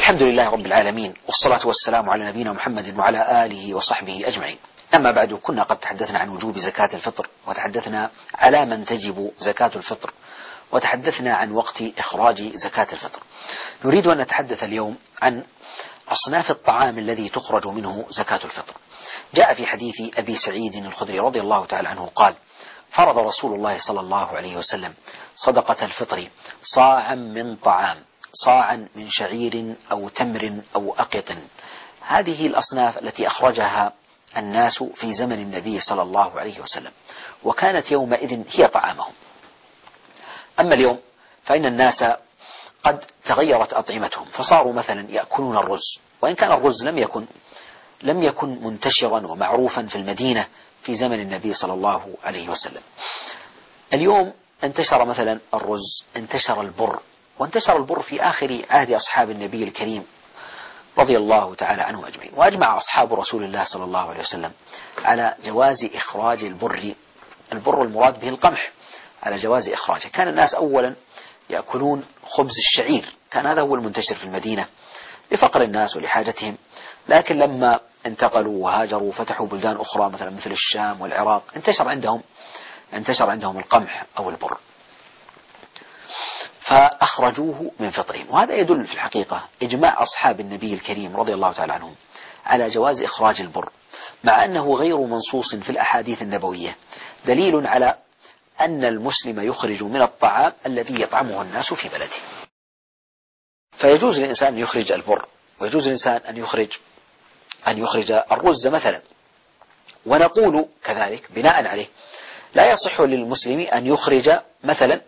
الحمد لله رب العالمين، والصلاة والسلام على نبينا محمد وعلى آله وصحبه أجمعين. أما بعد، كنا قد تحدثنا عن وجوب زكاة الفطر، وتحدثنا على من تجب زكاة الفطر، وتحدثنا عن وقت إخراج زكاة الفطر. نريد أن نتحدث اليوم عن أصناف الطعام الذي تخرج منه زكاة الفطر. جاء في حديث أبي سعيد الخدري رضي الله تعالى عنه قال: فرض رسول الله صلى الله عليه وسلم صدقة الفطر صاعا من طعام، صاعا من شعير أو تمر أو أقط. هذه الأصناف التي أخرجها الناس في زمن النبي صلى الله عليه وسلم، وكانت يومئذ هي طعامهم. أما اليوم فإن الناس قد تغيرت أطعمتهم، فصاروا مثلا يأكلون الرز، وإن كان الرز لم يكن منتشرا ومعروفا في المدينة في زمن النبي صلى الله عليه وسلم. اليوم انتشر مثلا الرز، انتشر البر، وانتشر البر في آخر عهد أصحاب النبي الكريم رضي الله تعالى عنهم أجمعين. وأجمع أصحاب رسول الله صلى الله عليه وسلم على جواز إخراج البر المراد به القمح، على جواز إخراجه. كان الناس أولا يأكلون خبز الشعير، كان هذا هو المنتشر في المدينة لفقر الناس ولحاجتهم، لكن لما انتقلوا وهاجروا وفتحوا بلدان أخرى مثلا مثل الشام والعراق، انتشر عندهم القمح أو البر، فأخرجوه من فطرهم. وهذا يدل في الحقيقة إجماع أصحاب النبي الكريم رضي الله تعالى عنهم على جواز إخراج البر، مع أنه غير منصوص في الأحاديث النبوية، دليل على أن المسلم يخرج من الطعام الذي يطعمه الناس في بلده. فيجوز للإنسان أن يخرج البر، ويجوز للإنسان أن يخرج الرز مثلا. ونقول كذلك بناء عليه لا يصح للمسلم أن يخرج مثلا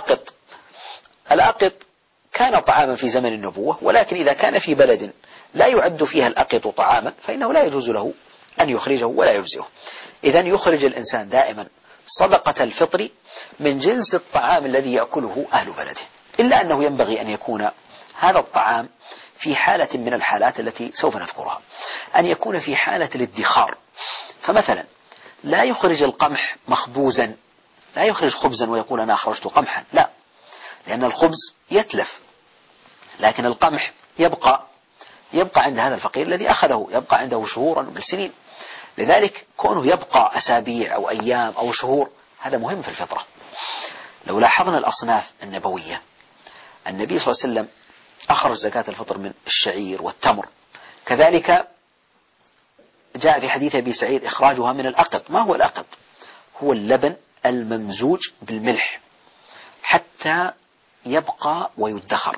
الأقط كان طعاما في زمن النبوة، ولكن إذا كان في بلد لا يعد فيها الأقط طعاما فإنه لا يجوز له أن يخرجه ولا يجزئه. إذن يخرج الإنسان دائما صدقة الفطر من جنس الطعام الذي يأكله أهل بلده، إلا أنه ينبغي أن يكون هذا الطعام في حالة من الحالات التي سوف نذكرها، أن يكون في حالة الادخار. فمثلا لا يخرج القمح مخبوزا، لا يخرج خبزا ويقول أنا أخرجت قمحا، لا، لأن الخبز يتلف، لكن القمح يبقى عند هذا الفقير الذي أخذه، يبقى عنده شهورا وسنين. لذلك كونه يبقى أسابيع أو أيام أو شهور هذا مهم في الفطرة. لو لاحظنا الأصناف النبوية، النبي صلى الله عليه وسلم أخرج زكاة الفطر من الشعير والتمر، كذلك جاء في حديث أبي سعيد إخراجها من الأقط. ما هو الأقط؟ هو اللبن الممزوج بالملح حتى يبقى ويدخر.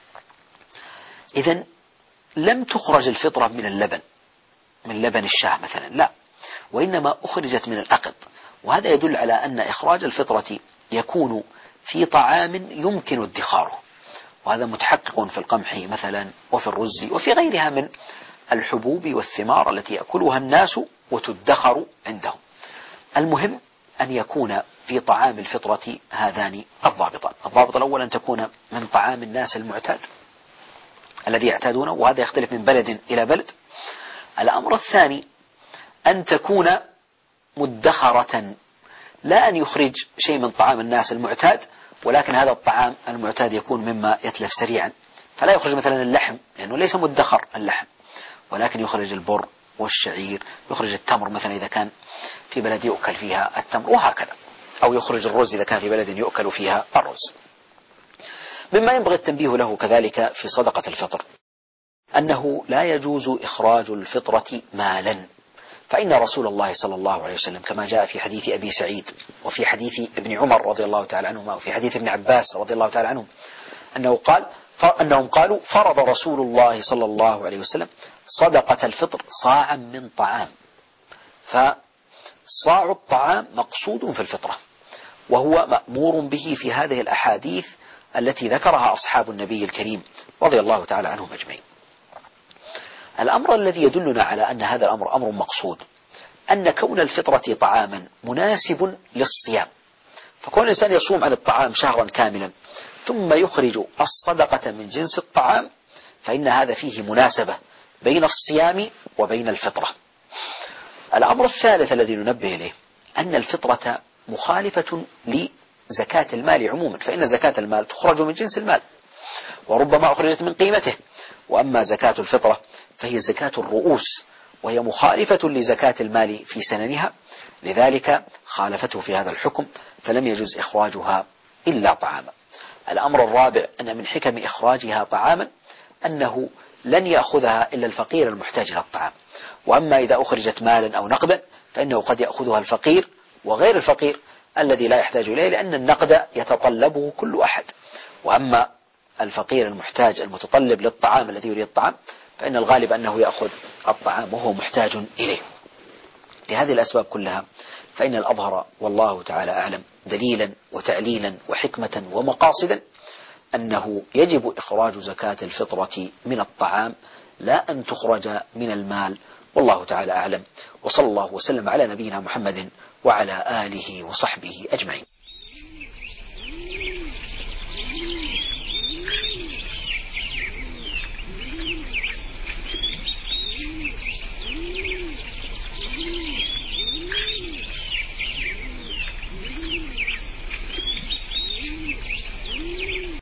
إذن لم تخرج الفطرة من لبن الشاة مثلا، لا، وإنما أخرجت من الأقط. وهذا يدل على أن إخراج الفطرة يكون في طعام يمكن ادخاره، وهذا متحقق في القمح مثلا وفي الرز وفي غيرها من الحبوب والثمار التي يأكلها الناس وتدخر عندهم. المهم أن يكون في طعام الفطرة هذان الضابطان. الضابط الأول أن تكون من طعام الناس المعتاد الذي يعتادونه، وهذا يختلف من بلد إلى بلد. الأمر الثاني أن تكون مدخرة، لا أن يخرج شيء من طعام الناس المعتاد ولكن هذا الطعام المعتاد يكون مما يتلف سريعا، فلا يخرج مثلا اللحم لأنه ليس مدخر اللحم، ولكن يخرج البر والشعير، يخرج التمر مثلا إذا كان في بلد يؤكل فيها التمر، وهكذا، أو يخرج الرز إذا كان في بلد يؤكل فيها الرز. مما ينبغي التنبيه له كذلك في صدقة الفطر أنه لا يجوز إخراج الفطرة مالا، فإن رسول الله صلى الله عليه وسلم كما جاء في حديث أبي سعيد وفي حديث ابن عمر رضي الله تعالى عنهما وفي حديث ابن عباس رضي الله تعالى عنهم أنهم قالوا: فرض رسول الله صلى الله عليه وسلم صدقة الفطر صاعا من طعام. فصاع الطعام مقصود في الفطرة، وهو مأمور به في هذه الأحاديث التي ذكرها أصحاب النبي الكريم رضي الله تعالى عنهم أجمعين. الأمر الذي يدلنا على أن هذا الأمر أمر مقصود أن كون الفطرة طعاما مناسب للصيام، فكون الإنسان يصوم عن الطعام شهرا كاملا ثم يخرج الصدقة من جنس الطعام، فإن هذا فيه مناسبة بين الصيام وبين الفطرة. الأمر الثالث الذي ننبه إليه أن الفطرة مخالفة لزكاة المال عموما، فإن زكاة المال تخرج من جنس المال، وربما أخرجت من قيمته. وأما زكاة الفطرة فهي زكاة الرؤوس، وهي مخالفة لزكاة المال في سننها، لذلك خالفته في هذا الحكم، فلم يجوز إخراجها إلا طعاما. الأمر الرابع أن من حكم إخراجها طعاما أنه لن يأخذها إلا الفقير المحتاج إلى الطعام. وأما إذا أخرجت مالا أو نقدا فإنه قد يأخذها الفقير وغير الفقير الذي لا يحتاج إليه، لأن النقد يتطلبه كل أحد. وأما الفقير المحتاج المتطلب للطعام الذي يريد الطعام فإن الغالب أنه يأخذ الطعام وهو محتاج إليه. لهذه الأسباب كلها فإن الأظهر والله تعالى أعلم دليلا وتعليلا وحكمة ومقاصدا أنه يجب إخراج زكاة الفطرة من الطعام، لا أن تخرج من المال، والله تعالى أعلم. وصلى الله وسلم على نبينا محمد وعلى آله وصحبه أجمعين.